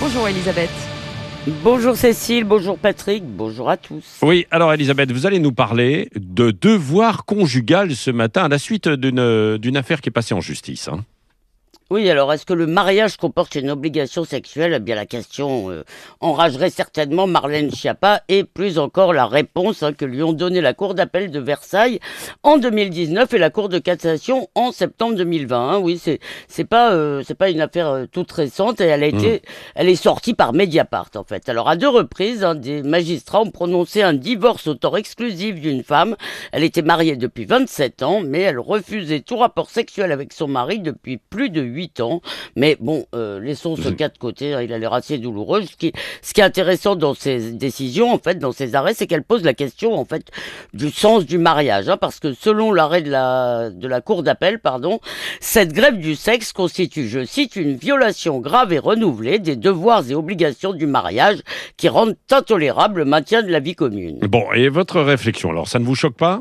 Bonjour Elisabeth. Bonjour Cécile, bonjour Patrick, bonjour à tous. Oui, alors Elisabeth, vous allez nous parler de devoir conjugal ce matin à la suite d'une affaire qui est passée en justice. Oui, alors est-ce que le mariage comporte une obligation sexuelle ? Eh bien la question enragerait certainement Marlène Schiappa et plus encore la réponse que lui ont donné la Cour d'appel de Versailles en 2019 et la Cour de cassation en septembre 2020. Oui, c'est pas une affaire toute récente et elle est sortie par Mediapart en fait. Alors à deux reprises, des magistrats ont prononcé un divorce au tort exclusif d'une femme. Elle était mariée depuis 27 ans, mais elle refusait tout rapport sexuel avec son mari depuis plus de 8 ans. Mais bon, laissons ce cas de côté, il a l'air assez douloureux. Ce qui est intéressant dans ces décisions, en fait, dans ces arrêts, c'est qu'elle pose la question, en fait, du sens du mariage, parce que selon l'arrêt de la Cour d'appel, cette grève du sexe constitue, je cite, une violation grave et renouvelée des devoirs et obligations du mariage qui rendent intolérable le maintien de la vie commune. Bon, et votre réflexion, alors ça ne vous choque pas ?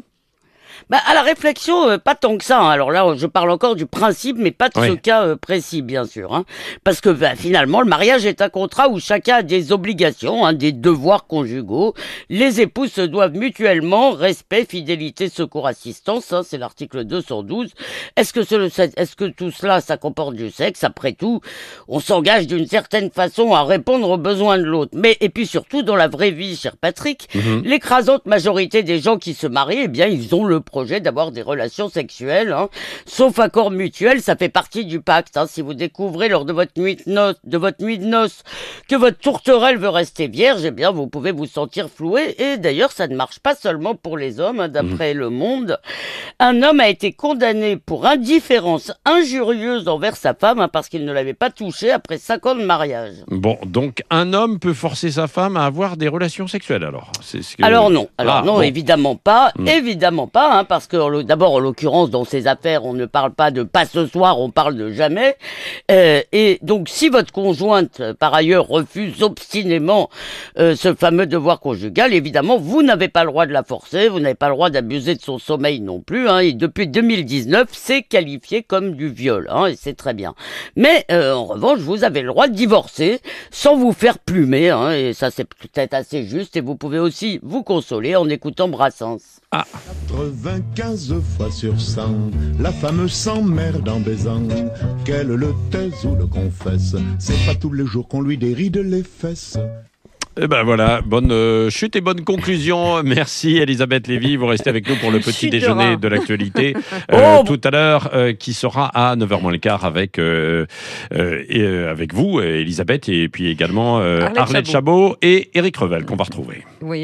À la réflexion, pas tant que ça. Alors là, je parle encore du principe, mais pas de ce cas précis, bien sûr. Parce que finalement, le mariage est un contrat où chacun a des obligations, des devoirs conjugaux. Les époux se doivent mutuellement respect, fidélité, secours, assistance. C'est l'article 212. Est-ce que tout cela, ça comporte du sexe ? Après tout, on s'engage d'une certaine façon à répondre aux besoins de l'autre. Et puis surtout, dans la vraie vie, cher Patrick, l'écrasante majorité des gens qui se marient, eh bien, ils ont le projet d'avoir des relations sexuelles, sauf accord mutuel, ça fait partie du pacte. Si vous découvrez lors de votre nuit de noces que votre tourterelle veut rester vierge, eh bien vous pouvez vous sentir floué. Et d'ailleurs, ça ne marche pas seulement pour les hommes. D'après Le Monde, un homme a été condamné pour indifférence injurieuse envers sa femme parce qu'il ne l'avait pas touchée après 5 ans de mariage. Bon, donc un homme peut forcer sa femme à avoir des relations sexuelles, alors Alors non, évidemment pas, parce que d'abord, en l'occurrence, dans ces affaires, on ne parle pas de pas ce soir, on parle de jamais. Et donc, si votre conjointe, par ailleurs, refuse obstinément ce fameux devoir conjugal, évidemment, vous n'avez pas le droit de la forcer, vous n'avez pas le droit d'abuser de son sommeil non plus. Et depuis 2019, c'est qualifié comme du viol, et c'est très bien. Mais en revanche, vous avez le droit de divorcer sans vous faire plumer, et ça, c'est peut-être assez juste. Et vous pouvez aussi vous consoler en écoutant Brassens. 95 fois sur 100, la femme s'emmerde en baisant, qu'elle le taise ou le confesse, c'est pas tous les jours qu'on lui déride les fesses. Et ben voilà, bonne chute et bonne conclusion. Merci Elisabeth Lévy, vous restez avec nous pour le petit déjeuner de l'actualité tout à l'heure, qui sera à 9h moins le quart avec vous, Elisabeth, et puis également Arlette Chabot et Éric Revel qu'on va retrouver. Oui.